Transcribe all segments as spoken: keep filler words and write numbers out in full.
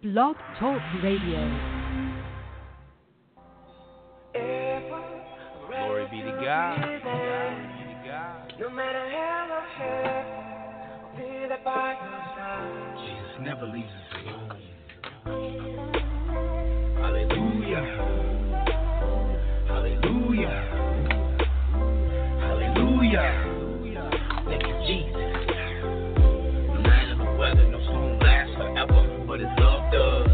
Blog Talk Radio. Glory be to God. Glory be to God. No matter hell or heaven, I'll be there by your side. Jesus never leaves us alone. Hallelujah. Hallelujah. Hallelujah. Thank you, Jesus. No matter the weather, no storm lasts forever, but His love does.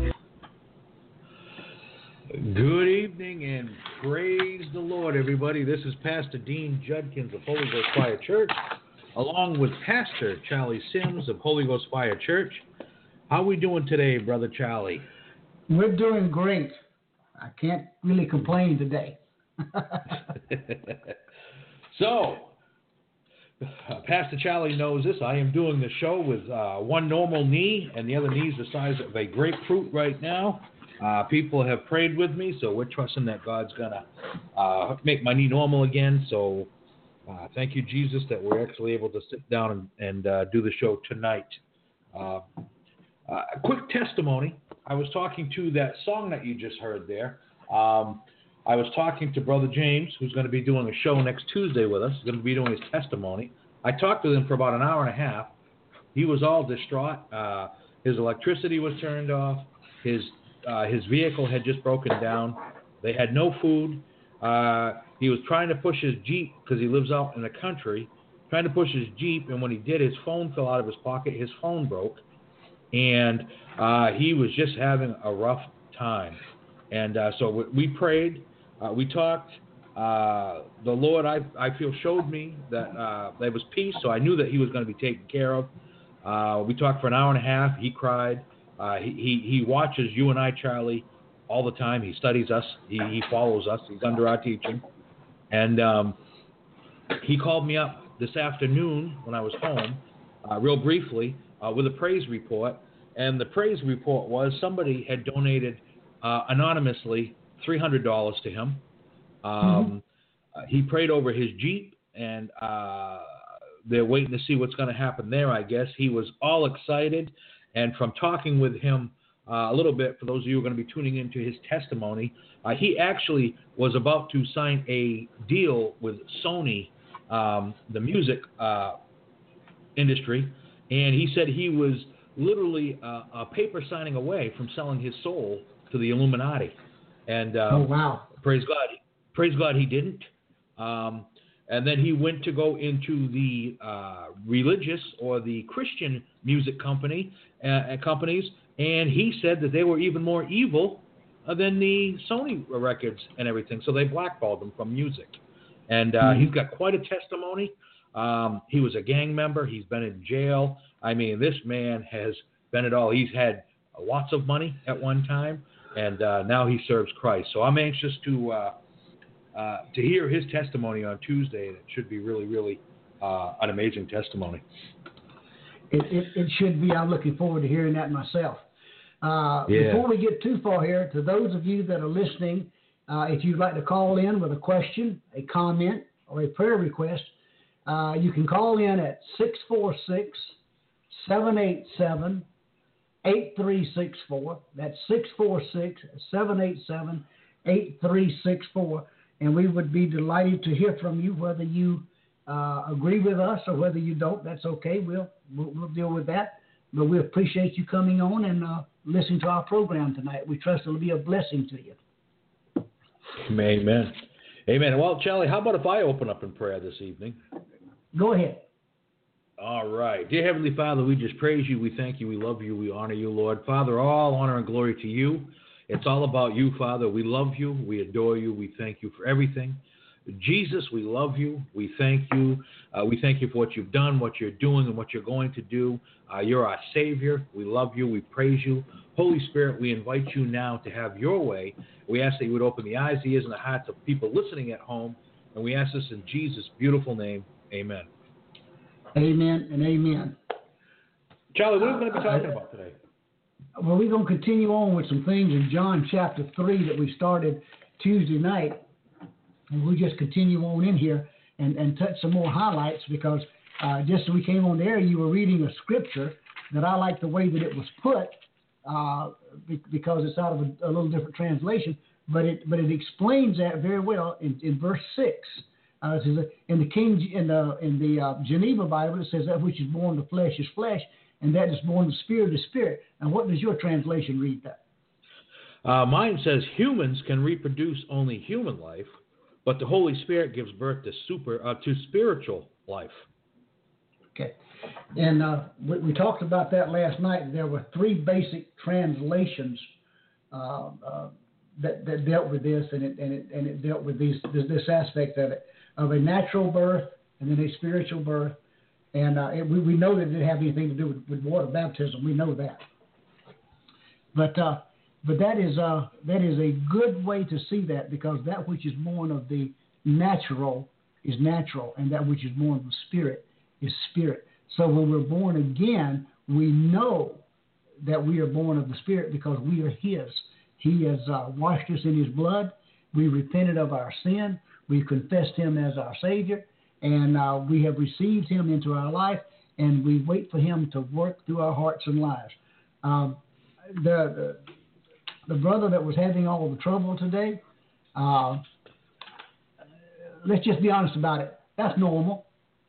Good evening and praise the Lord, everybody. This is Pastor Dean Judkins of Holy Ghost Fire Church, along with Pastor Charlie Sims of Holy Ghost Fire Church. How are we doing today, Brother Charlie? We're doing great. I can't really complain today. So, uh, Pastor Charlie knows this. I am doing the show with uh, one normal knee, and the other knee is the size of a grapefruit right now. Uh, people have prayed with me, so we're trusting that God's going to uh, make my knee normal again. So uh, thank you, Jesus, that we're actually able to sit down and, and uh, do the show tonight. Uh, uh, a quick testimony. I was talking to that song that you just heard there. Um, I was talking to Brother James, who's going to be doing a show next Tuesday with us. He's going to be doing his testimony. I talked to him for about an hour and a half. He was all distraught. Uh, his electricity was turned off. His Uh, his vehicle had just broken down. They had no food. Uh, he was trying to push his Jeep because he lives out in the country, trying to push his Jeep, and when he did, his phone fell out of his pocket. His phone broke, and uh, he was just having a rough time. And uh, so we, we prayed. Uh, we talked. Uh, the Lord, I, I feel, showed me that uh, there was peace, so I knew that he was going to be taken care of. Uh, we talked for an hour and a half. He cried. Uh, he, he he watches you and I, Charlie, all the time. He studies us. He, he follows us. He's under our teaching. And um, he called me up this afternoon when I was home, uh, real briefly, uh, with a praise report. And the praise report was somebody had donated uh, anonymously three hundred dollars to him. Um, mm-hmm. uh, he prayed over his Jeep, and uh, they're waiting to see what's going to happen there, I guess. He was all excited. And from talking with him uh, a little bit, for those of you who are going to be tuning into his testimony, uh, he actually was about to sign a deal with Sony, um, the music uh, industry, and he said he was literally uh, a paper signing away from selling his soul to the Illuminati. And uh, oh, wow. praise God, praise God he didn't. Um, And then he went to go into the uh, religious or the Christian music company uh, companies, and he said that they were even more evil uh, than the Sony records and everything. So they blackballed him from music. And uh, mm-hmm. he's got quite a testimony. Um, he was a gang member. He's been in jail. I mean, this man has been it all. He's had lots of money at one time, and uh, now he serves Christ. So I'm anxious to... Uh, Uh, to hear his testimony on Tuesday. It should be really, really uh, an amazing testimony. It, it, it should be. I'm looking forward to hearing that myself. Uh, yeah. Before we get too far here, to those of you that are listening, uh, if you'd like to call in with a question, a comment, or a prayer request, uh, you can call in at six four six, seven eight seven, eight three six four. That's six four six, seven eight seven, eight three six four. And we would be delighted to hear from you, whether you uh, agree with us or whether you don't. That's okay. We'll, we'll we'll deal with that. But we appreciate you coming on and uh, listening to our program tonight. We trust it'll be a blessing to you. Amen. Amen. Well, Charlie, how about if I open up in prayer this evening? Go ahead. All right. Dear Heavenly Father, we just praise you. We thank you. We love you. We honor you, Lord. Father, all honor and glory to you. It's all about you, Father. We love you. We adore you. We thank you for everything. Jesus, we love you. We thank you. Uh, we thank you for what you've done, what you're doing, and what you're going to do. Uh, you're our Savior. We love you. We praise you. Holy Spirit, we invite you now to have your way. We ask that you would open the eyes, the ears, and the hearts of people listening at home. And we ask this in Jesus' beautiful name. Amen. Amen and amen. Charlie, what are we going to be talking about today? Well, we're going to continue on with some things in John chapter three that we started Tuesday night. And we'll just continue on in here and, and touch some more highlights because uh, just as we came on the air, you were reading a scripture that I like the way that it was put. uh, be, because it's out of a, a little different translation, but it but it explains that very well in, in verse six. Uh, it says in the King in the in the uh, Geneva Bible, it says that which is born of flesh is flesh, and that is born of spirit is spirit. And what does your translation read that? Uh, mine says humans can reproduce only human life, but the Holy Spirit gives birth to super uh, to spiritual life. Okay, and uh, we, we talked about that last night. There were three basic translations uh, uh, that that dealt with this, and it and it and it dealt with these this, this aspect of it, of a natural birth and then a spiritual birth, and uh, it, we we know that it didn't have anything to do with, with water baptism. We know that, but uh, but that is uh that is a good way to see that, because that which is born of the natural is natural, and that which is born of the spirit is spirit. So when we're born again, we know that we are born of the Spirit because we are His. He has uh, washed us in His blood. We repented of our sin. We confessed Him as our Savior, and uh, we have received Him into our life, and we wait for Him to work through our hearts and lives. Um, the, the the brother that was having all the trouble today, uh, let's just be honest about it. That's normal.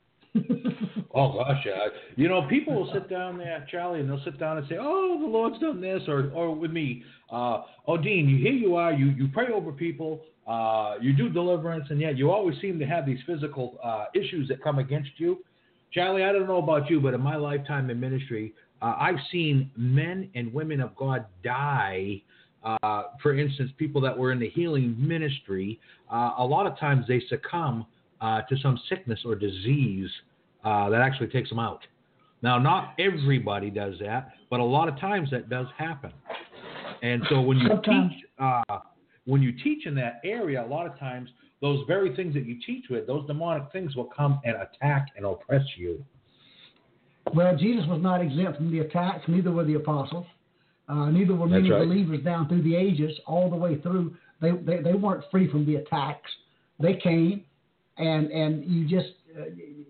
Oh gosh, yeah. You know, people will sit down there, Charlie, and they'll sit down and say, "Oh, the Lord's done this," or, or with me, uh, "Oh, Dean, you here you are. You you pray over people. Uh, you do deliverance, and yet you always seem to have these physical uh, issues that come against you." Charlie, I don't know about you, but in my lifetime in ministry, uh, I've seen men and women of God die. Uh, for instance, people that were in the healing ministry, uh, a lot of times they succumb uh, to some sickness or disease uh, that actually takes them out. Now, not everybody does that, but a lot of times that does happen. And so when you Sometimes. teach, uh, when you teach in that area, a lot of times those very things that you teach with, those demonic things will come and attack and oppress you. Well, Jesus was not exempt from the attacks, neither were the apostles. Uh, neither were That's many right. believers down through the ages, all the way through. They, they they weren't free from the attacks. They came, and and you just uh,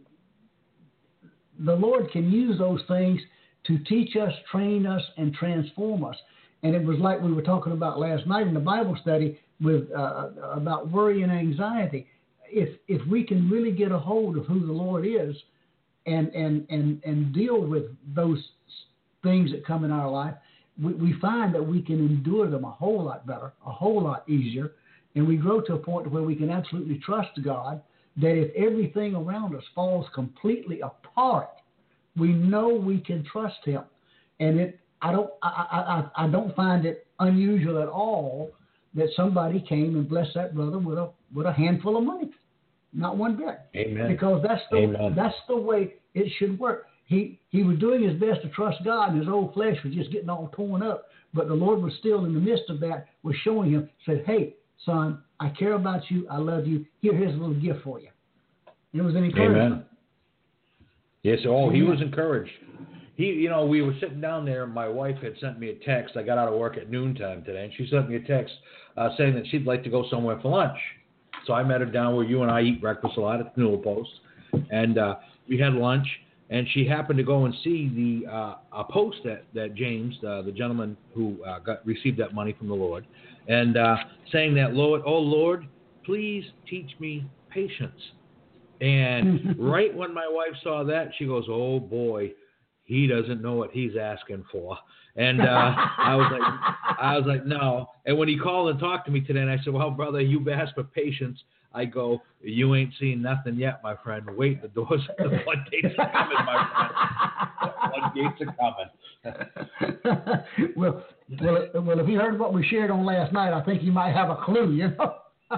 the Lord can use those things to teach us, train us, and transform us. And it was like we were talking about last night in the Bible study with uh, about worry and anxiety. If if we can really get a hold of who the Lord is, and and and and deal with those things that come in our life, we, we find that we can endure them a whole lot better, a whole lot easier, and we grow to a point where we can absolutely trust God that if everything around us falls completely apart, we know we can trust Him. And it, I don't, I, I, I don't find it unusual at all that somebody came and blessed that brother with a with a handful of money, not one bit. Amen. Because that's the Amen. that's the way it should work. He he was doing his best to trust God, and his old flesh was just getting all torn up. But the Lord was still in the midst of that, was showing him, said, "Hey, son, I care about you. I love you. Here, here's a little gift for you." It was an encouragement. Amen. Yes. Oh, he was encouraged. He, you know, we were sitting down there. My wife had sent me a text. I got out of work at noontime today, and she sent me a text uh, saying that she'd like to go somewhere for lunch. So I met her down where you and I eat breakfast a lot at the Newell Post, and uh, we had lunch. And she happened to go and see the uh, a post that, that James, uh, the gentleman who uh, got received that money from the Lord, and uh, saying that, Lord, oh Lord, please teach me patience. And right when my wife saw that, she goes, oh boy, he doesn't know what he's asking for. And uh, I was like, I was like, no. And when he called and talked to me today, and I said, well, brother, you've asked for patience. I go, you ain't seen nothing yet, my friend. Wait, the doors, the floodgates are coming, my friend. The floodgates are coming. well, well, well, if you heard what we shared on last night, I think you might have a clue, you know.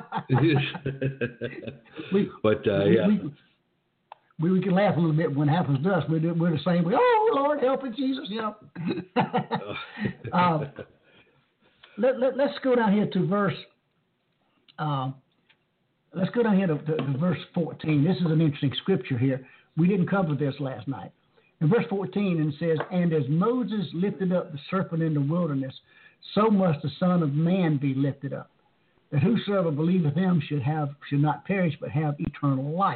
we, but, uh, we, yeah. We, we, we can laugh a little bit when it happens to us. We're, we're the same way. Oh, Lord, help it, Jesus, you know. um, let, let, let's go down here to verse... Um, Let's go down here to, to, to verse fourteen. This is an interesting scripture here. We didn't cover this last night. In verse fourteen, it says, "And as Moses lifted up the serpent in the wilderness, so must the Son of Man be lifted up, that whosoever believeth him should have should not perish, but have eternal life."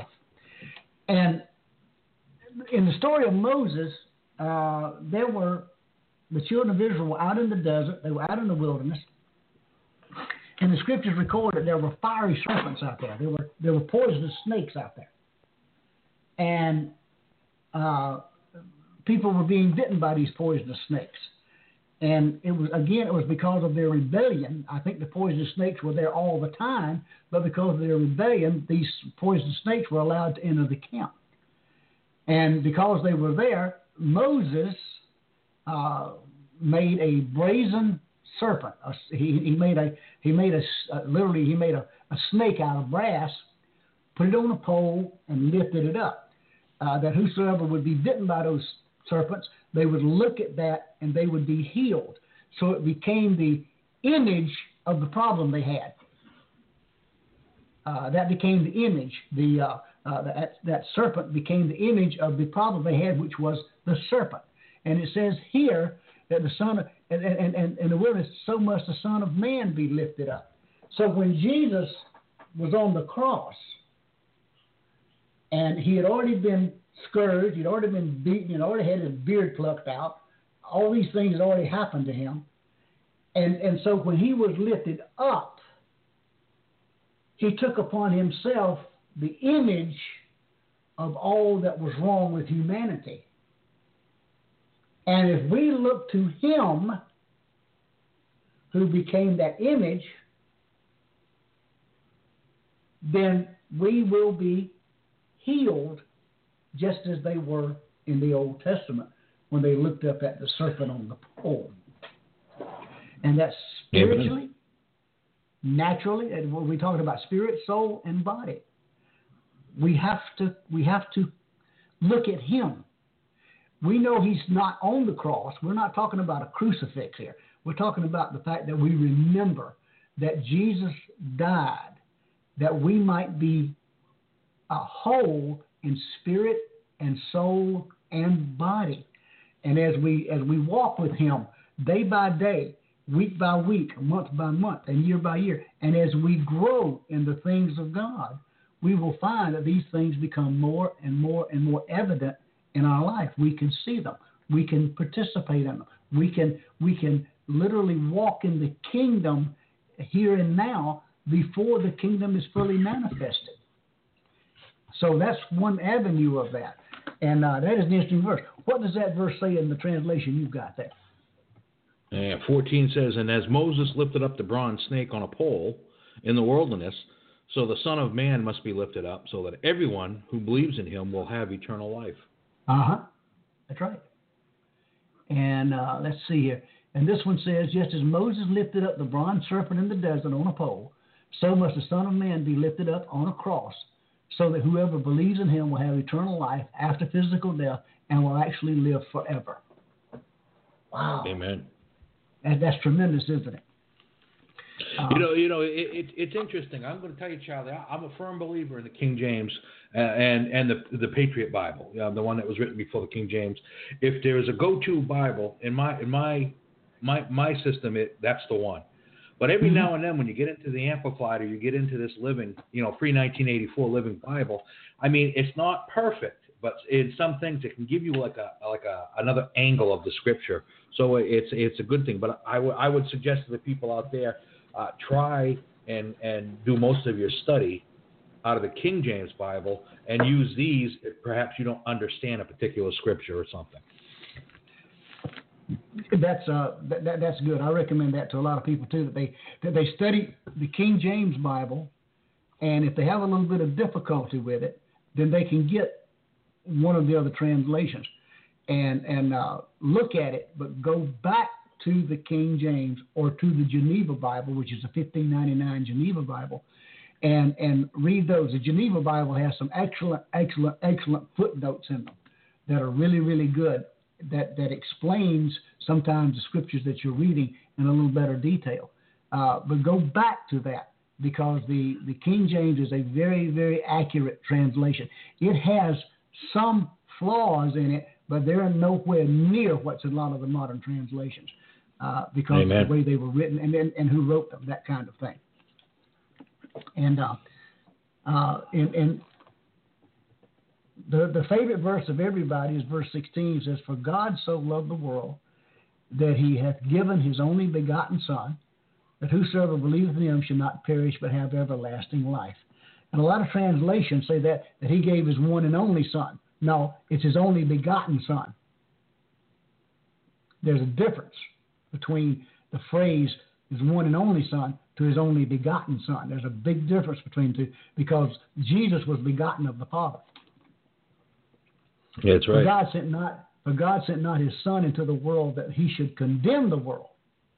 And in the story of Moses, uh, there were the children of Israel were out in the desert. They were out in the wilderness. And the scriptures record that there were fiery serpents out there. There were there were poisonous snakes out there. And uh, people were being bitten by these poisonous snakes. And it was, again, it was because of their rebellion. I think the poisonous snakes were there all the time, but because of their rebellion, these poisonous snakes were allowed to enter the camp. And because they were there, Moses uh, made a brazen serpent. A, he, he made a he made a uh, literally he made a, a snake out of brass, put it on a pole, and lifted it up. Uh, that whosoever would be bitten by those serpents, they would look at that and they would be healed. So it became the image of the problem they had. Uh, that became the image. The uh, uh, that that serpent became the image of the problem they had, which was the serpent. And it says here that the son of and and and in the wilderness, so must the Son of Man be lifted up. So when Jesus was on the cross, and he had already been scourged, he'd already been beaten, he'd already had his beard plucked out. All these things had already happened to him. And, and so when he was lifted up, he took upon himself the image of all that was wrong with humanity. And if we look to him, who became that image, then we will be healed just as they were in the Old Testament when they looked up at the serpent on the pole. And that's spiritually, Amen. Naturally, and when we're talking about spirit, soul, and body, we have to we have to look at him. We know he's not on the cross. We're not talking about a crucifix here. We're talking about the fact that we remember that Jesus died that we might be a whole in spirit and soul and body. And as we as we walk with him day by day, week by week, month by month, and year by year, and as we grow in the things of God, we will find that these things become more and more and more evident in our life. We can see them. We can participate in them. We can we can literally walk in the kingdom here and now before the kingdom is fully manifested. So that's one avenue of that. And uh, that is an interesting verse. What does that verse say in the translation you've got there? Yeah, fourteen says, and as Moses lifted up the bronze snake on a pole in the wilderness, so the Son of Man must be lifted up, so that everyone who believes in him will have eternal life. Uh-huh. That's right. And uh, let's see here. And this one says, just as Moses lifted up the bronze serpent in the desert on a pole, so must the Son of Man be lifted up on a cross, so that whoever believes in him will have eternal life after physical death and will actually live forever. Wow. Amen. And that's tremendous, isn't it? Um, you know, you know, it, it, it's interesting. I'm going to tell you, Charlie, I'm a firm believer in the King James uh, and and the the Patriot Bible, uh, the one that was written before the King James. If there is a go-to Bible in my in my my my system, it that's the one. But every mm-hmm. now and then, when you get into the Amplified or you get into this living, you know, pre nineteen eighty-four Living Bible, I mean, it's not perfect, but in some things it can give you like a like a another angle of the Scripture. So it's it's a good thing. But I, w- I would suggest to the people out there, uh, try and and do most of your study out of the King James Bible and use these if perhaps you don't understand a particular Scripture or something. That's uh that, that, that's good. I recommend that to a lot of people too, that they that they study the King James Bible, and if they have a little bit of difficulty with it, then they can get one of the other translations and and uh, look at it, but go back to the King James or to the Geneva Bible, which is a fifteen ninety-nine Geneva Bible, and and read those. The Geneva Bible has some excellent, excellent, excellent footnotes in them that are really, really good. That, that explains sometimes the scriptures that you're reading in a little better detail. Uh, but go back to that, because the, the King James is a very, very accurate translation. It has some flaws in it, but they're nowhere near what's in a lot of the modern translations uh, because Amen. Of the way they were written and, and, and who wrote them, that kind of thing. And, uh, uh, and, and The, the favorite verse of everybody is verse sixteen. It says, for God so loved the world that he hath given his only begotten Son, that whosoever believeth in him shall not perish but have everlasting life. And a lot of translations say that, that he gave his one and only Son. No, it's his only begotten Son. There's a difference between the phrase his one and only Son to his only begotten Son. There's a big difference between the two, because Jesus was begotten of the Father. Yeah, that's right. For God sent not, for God sent not his Son into the world that he should condemn the world,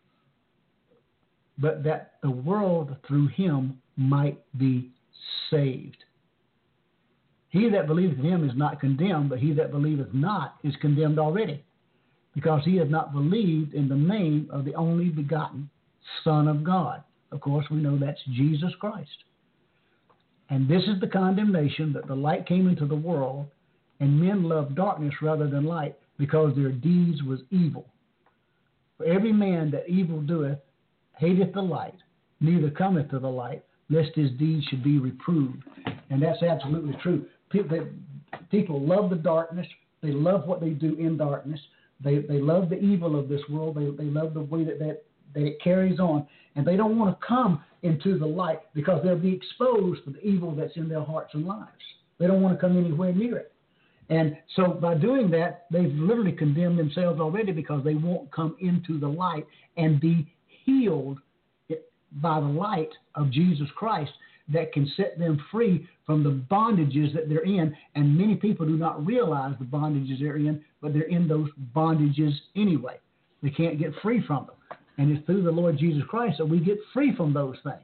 but that the world through him might be saved. He that believeth in him is not condemned, but he that believeth not is condemned already, because he hath not believed in the name of the only begotten Son of God. Of course, we know that's Jesus Christ. And this is the condemnation, that the light came into the world, and men loved darkness rather than light, because their deeds was evil. For every man that evil doeth hateth the light, neither cometh to the light, lest his deeds should be reproved. And that's absolutely true. People, they, people love the darkness. They love what they do in darkness. They they love the evil of this world. They they love the way that, that, that it carries on. And they don't want to come into the light, because they'll be exposed to the evil that's in their hearts and lives. They don't want to come anywhere near it. And so by doing that, they've literally condemned themselves already, because they won't come into the light and be healed by the light of Jesus Christ that can set them free from the bondages that they're in. And many people do not realize the bondages they're in, but they're in those bondages anyway. They can't get free from them. And it's through the Lord Jesus Christ that we get free from those things.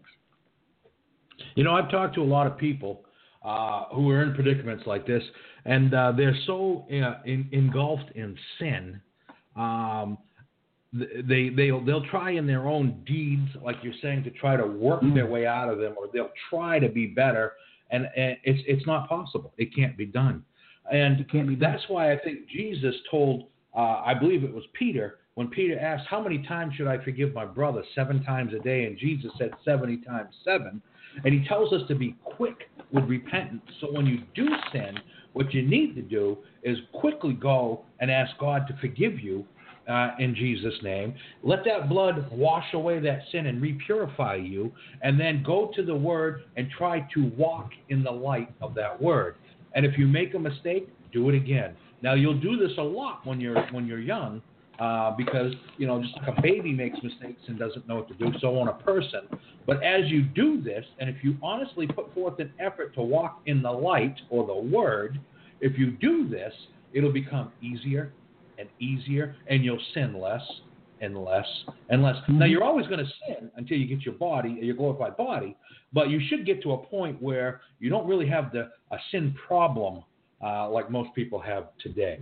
You know, I've talked to a lot of people uh, who are in predicaments like this, and uh, they're so uh, in, engulfed in sin. Um, They they'll they'll try in their own deeds, like you're saying, to try to work mm. their way out of them, or they'll try to be better, and, and it's it's not possible. It can't be done, and it can't be done. That's why I think Jesus told, uh, I believe it was Peter, when Peter asked, "How many times should I forgive my brother? Seven times a day?" And Jesus said seventy times seven, and he tells us to be quick with repentance. So when you do sin, what you need to do is quickly go and ask God to forgive you. Uh, in Jesus' name, let that blood wash away that sin and repurify you, and then go to the Word and try to walk in the light of that Word. And if you make a mistake, do it again. Now, you'll do this a lot when you're when you're young, uh, because you know, just like a baby makes mistakes and doesn't know what to do, so on a person. But as you do this, and if you honestly put forth an effort to walk in the light or the Word, if you do this, it'll become easier and easier, and you'll sin less and less and less. Mm-hmm. Now, you're always going to sin until you get your body, your glorified body, but you should get to a point where you don't really have the a sin problem uh, like most people have today.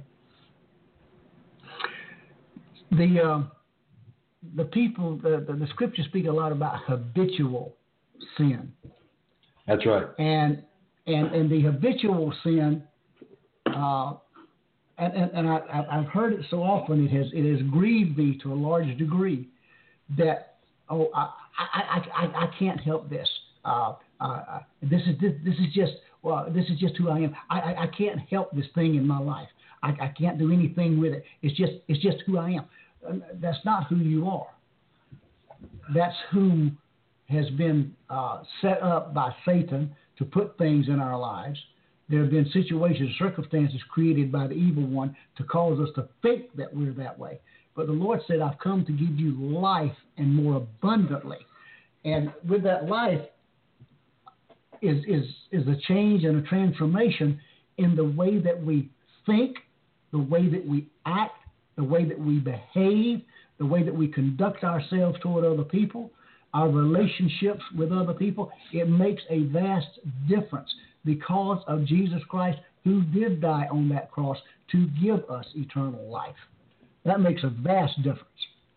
The uh, the people, the, the, the scriptures speak a lot about habitual sin. That's right. And and and the habitual sin. Uh, And, and, and I, I've heard it so often, it has it has grieved me to a large degree that, oh, I I, I, I can't help this. Uh, uh, this is this, this is just well, this is just who I am. I, I, I can't help this thing in my life. I, I can't do anything with it. It's just it's just who I am. And that's not who you are. That's who has been uh, set up by Satan to put things in our lives. There have been situations, circumstances created by the evil one to cause us to think that we're that way. But the Lord said, I've come to give you life and more abundantly. And with that life is, is, is a change and a transformation in the way that we think, the way that we act, the way that we behave, the way that we conduct ourselves toward other people, our relationships with other people. It makes a vast difference, because of Jesus Christ, who did die on that cross to give us eternal life. That makes a vast difference.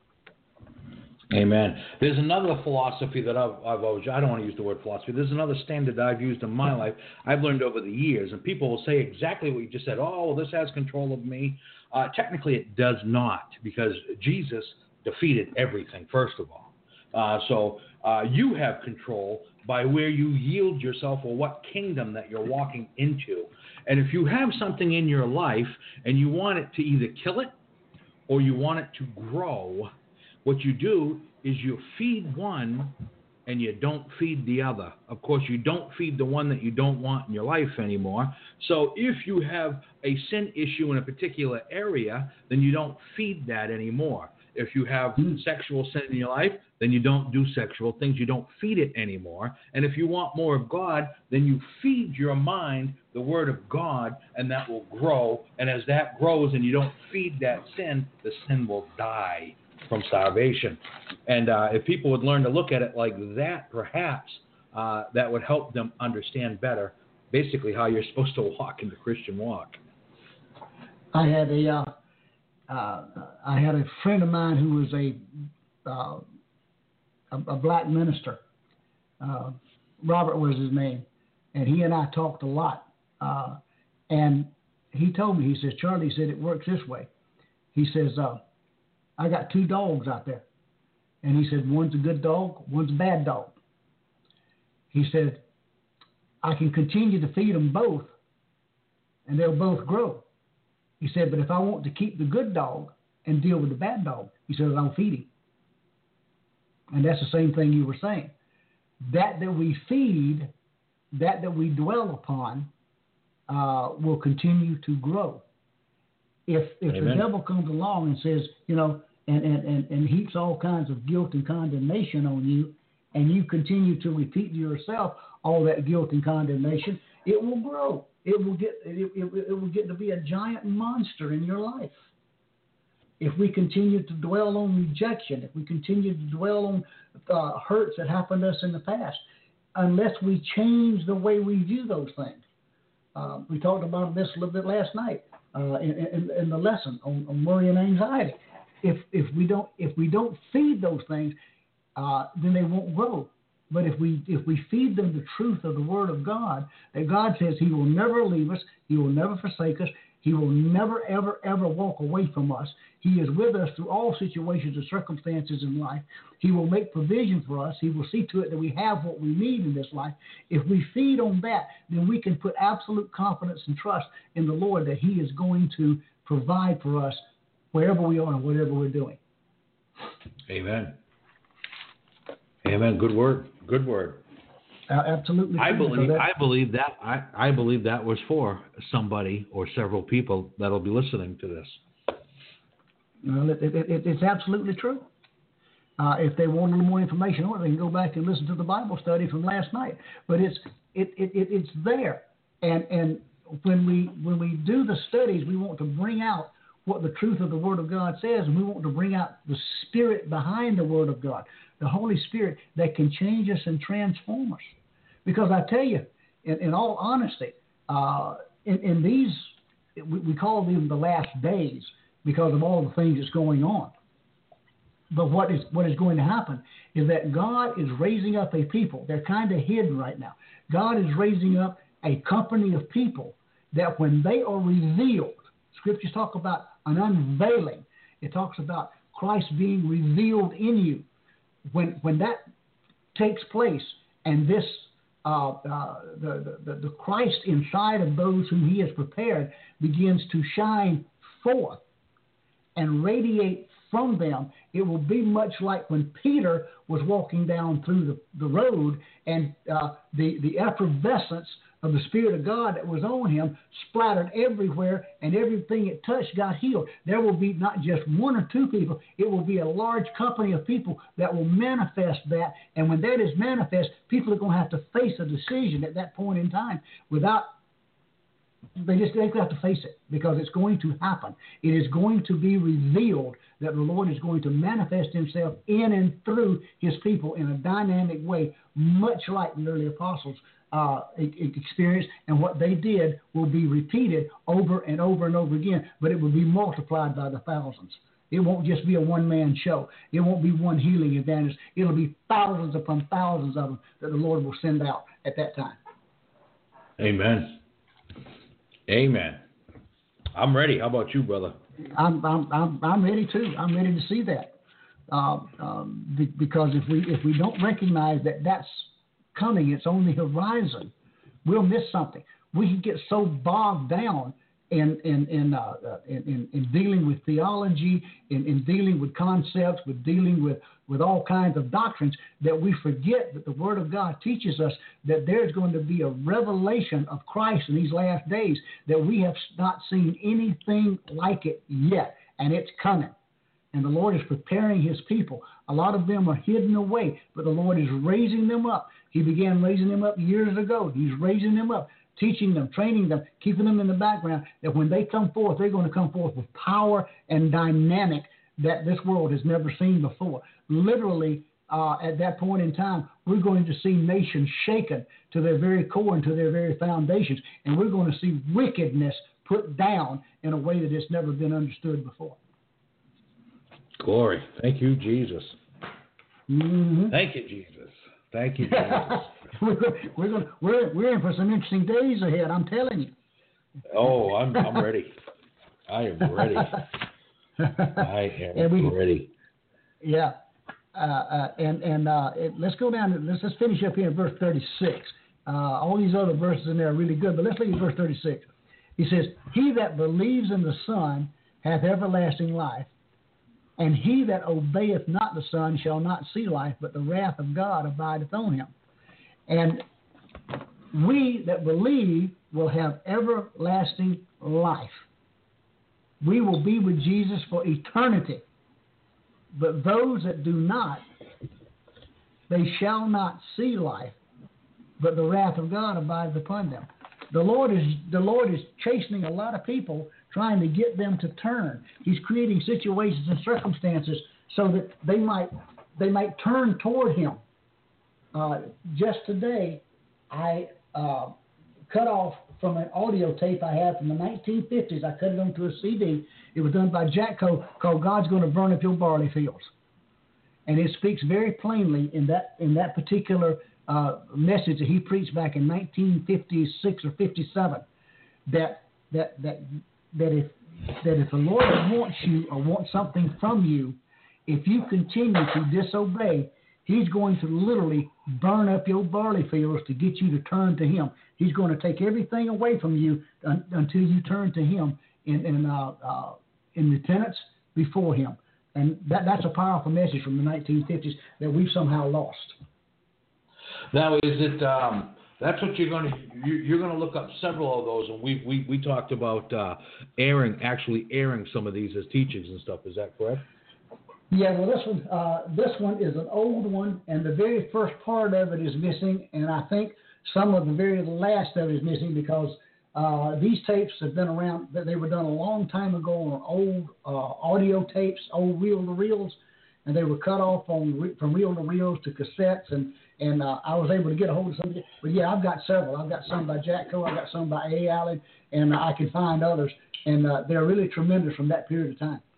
Amen. There's another philosophy that I've, I've always, I don't want to use the word philosophy, there's another standard that I've used in my life, I've learned over the years, and people will say exactly what you just said. Oh, well, this has control of me. Uh, technically, it does not, because Jesus defeated everything, first of all. Uh, so uh, you have control by where you yield yourself, or what kingdom that you're walking into. And if you have something in your life and you want it to either kill it or you want it to grow, what you do is you feed one and you don't feed the other. Of course, you don't feed the one that you don't want in your life anymore. So if you have a sin issue in a particular area, then you don't feed that anymore. If you have mm. sexual sin in your life, then you don't do sexual things. You don't feed it anymore. And if you want more of God, then you feed your mind the Word of God, and that will grow. And as that grows and you don't feed that sin, the sin will die from starvation. And uh, if people would learn to look at it like that, perhaps uh, that would help them understand better basically how you're supposed to walk in the Christian walk. I had a uh, uh, I had a friend of mine who was a uh, a, a black minister. Uh, Robert was his name, and he and I talked a lot. Uh, and he told me, he says, Charlie, he said, it works this way. He says, uh, I got two dogs out there. And he said, one's a good dog, one's a bad dog. He said, I can continue to feed them both, and they'll both grow. He said, but if I want to keep the good dog and deal with the bad dog, he said, I'll feed him. And that's the same thing you were saying. That that we feed, that that we dwell upon, uh, will continue to grow. If if Amen. The devil comes along and says, you know, and, and, and, and heaps all kinds of guilt and condemnation on you, and you continue to repeat to yourself all that guilt and condemnation, it will grow. It will get it, it, it will get to be a giant monster in your life. If we continue to dwell on rejection, if we continue to dwell on uh, hurts that happened to us in the past, unless we change the way we view those things. Uh, we talked about this a little bit last night uh, in, in, in the lesson on, on worry and anxiety. If if we don't if we don't feed those things, uh, then they won't grow. But if we if we feed them the truth of the Word of God, that God says He will never leave us, He will never forsake us, He will never, ever, ever walk away from us. He is with us through all situations and circumstances in life. He will make provision for us. He will see to it that we have what we need in this life. If we feed on that, then we can put absolute confidence and trust in the Lord that He is going to provide for us wherever we are and whatever we're doing. Amen. Amen. Good word. Good word. Uh, absolutely. I believe. I believe that. I, I believe that was for somebody or several people that'll be listening to this. Well, it, it, it, it's absolutely true. Uh, if they want a little more information on it, they can go back and listen to the Bible study from last night. But it's it, it, it it's there, and and when we when we do the studies, we want to bring out what the truth of the Word of God says, and we want to bring out the Spirit behind the Word of God, the Holy Spirit that can change us and transform us. Because I tell you, in, in all honesty, uh, in, in these, we, we call them the last days because of all the things that's going on. But what is what is going to happen is that God is raising up a people. They're kind of hidden right now. God is raising up a company of people that when they are revealed, Scriptures talk about an unveiling. It talks about Christ being revealed in you. When when that takes place and this uh, uh, the, the, the Christ inside of those whom He has prepared begins to shine forth and radiate from them, it will be much like when Peter was walking down through the, the road and uh, the, the effervescence of the Spirit of God that was on him splattered everywhere, and everything it touched got healed. There will be not just one or two people, it will be a large company of people that will manifest that, and when that is manifest, people are going to have to face a decision at that point in time without They just they have to face it because it's going to happen. It is going to be revealed that the Lord is going to manifest Himself in and through His people in a dynamic way, much like the early apostles uh, experienced, and what they did will be repeated over and over and over again, but it will be multiplied by the thousands. It won't just be a one-man show. It won't be one healing evangelist. It'll be thousands upon thousands of them that the Lord will send out at that time. Amen. Amen. I'm ready. How about you, brother? I'm I'm I'm, I'm ready too. I'm ready to see that, uh, um, be, because if we if we don't recognize that that's coming, it's on the horizon, we'll miss something. We can get so bogged down in in in, uh, uh, in, in in dealing with theology, in, in dealing with concepts, with dealing with, with all kinds of doctrines, that we forget that the Word of God teaches us that there's going to be a revelation of Christ in these last days that we have not seen anything like it yet, and it's coming. And the Lord is preparing His people. A lot of them are hidden away, but the Lord is raising them up. He began raising them up years ago. He's raising them up, teaching them, training them, keeping them in the background, that when they come forth, they're going to come forth with power and dynamic that this world has never seen before. Literally, uh, at that point in time, we're going to see nations shaken to their very core and to their very foundations, and we're going to see wickedness put down in a way that it's never been understood before. Glory. Thank you, Jesus. Mm-hmm. Thank you, Jesus. Thank you, Jesus. we're, we're, gonna, we're, we're in for some interesting days ahead, I'm telling you. Oh, I'm I'm ready. I am ready. I am and we, ready. Yeah. Uh, uh, and and uh, it, let's go down. To, let's just finish up here in verse thirty-six. Uh, all these other verses in there are really good, but let's look at verse thirty-six. He says, "He that believes in the Son hath everlasting life, and he that obeyeth not the Son shall not see life, but the wrath of God abideth on him." And we that believe will have everlasting life. We will be with Jesus for eternity. But those that do not, they shall not see life, but the wrath of God abideth upon them. The Lord is the Lord is chastening a lot of people, trying to get them to turn. He's creating situations and circumstances so that they might they might turn toward Him. Uh, just today, I uh, cut off from an audio tape I had from the nineteen fifties. I cut it onto a C D. It was done by Jack Coe, called "God's Going to Burn Up Your Barley Fields," and it speaks very plainly in that in that particular uh, message that he preached back in nineteen fifty-six or fifty-seven. That that that that if that if the Lord wants you or wants something from you, if you continue to disobey, He's going to literally burn up your barley fields to get you to turn to Him. He's going to take everything away from you un- until you turn to Him in in, uh, uh, in repentance before Him. And that, that's a powerful message from the nineteen fifties that we've somehow lost. Now, is it? Um, that's what you're going to you, you're going to look up several of those, and we we we talked about uh, airing actually airing some of these as teachings and stuff. Is that correct? Yeah, well, this one, uh, this one is an old one, and the very first part of it is missing, and I think some of the very last of it is missing because uh, these tapes have been around. They were done a long time ago on old uh, audio tapes, old reel-to-reels, and they were cut off on from reel-to-reels to cassettes, and and uh, I was able to get a hold of some. But yeah, I've got several. I've got some by Jack Coe, I've got some by A. Allen, and I can find others, and uh, they're really tremendous from that period of time.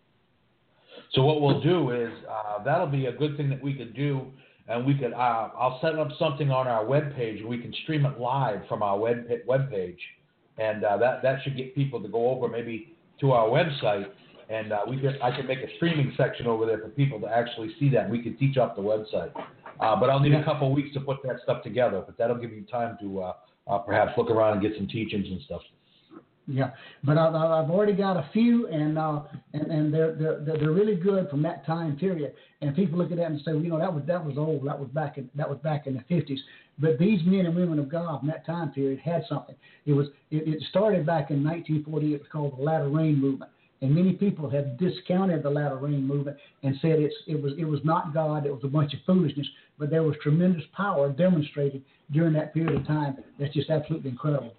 So what we'll do is uh, that'll be a good thing that we could do, and we could. Uh, I'll set up something on our webpage, and we can stream it live from our web webpage, and uh, that that should get people to go over maybe to our website, and uh, we could I can make a streaming section over there for people to actually see that. And we could teach off the website, uh, but I'll need a couple of weeks to put that stuff together. But that'll give you time to uh, uh, perhaps look around and get some teachings and stuff. Yeah, but I've, I've already got a few, and uh, and, and they're, they're they're really good from that time period. And people look at that and say, well, you know, that was that was old. That was back in that was back in the fifties. But these men and women of God in that time period had something. It was it, it started back in nineteen forty. It was called the Latter Rain Movement, and many people have discounted the Latter Rain Movement and said it's it was it was not God. It was a bunch of foolishness. But there was tremendous power demonstrated during that period of time. That's just absolutely incredible.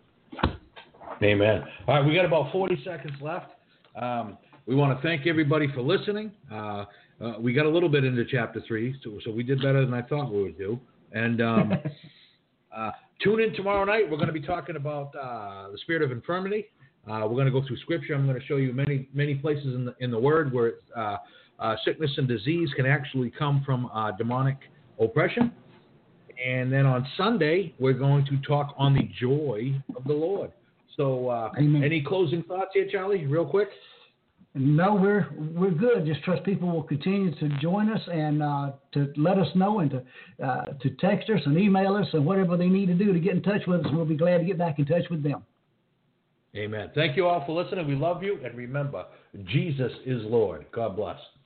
Amen. All right, we got about forty seconds left. Um, we want to thank everybody for listening. Uh, uh, we got a little bit into chapter three, so, so we did better than I thought we would do. And um, uh, tune in tomorrow night. We're going to be talking about uh, the spirit of infirmity. Uh, we're going to go through Scripture. I'm going to show you many many places in the in the Word where uh, uh, sickness and disease can actually come from uh, demonic oppression. And then on Sunday, we're going to talk on the joy of the Lord. So, uh, any closing thoughts here, Charlie, real quick? No, we're we're good. Just trust people will continue to join us and uh, to let us know and to uh, to text us and email us and whatever they need to do to get in touch with us. We'll be glad to get back in touch with them. Amen. Thank you all for listening. We love you. And remember, Jesus is Lord. God bless.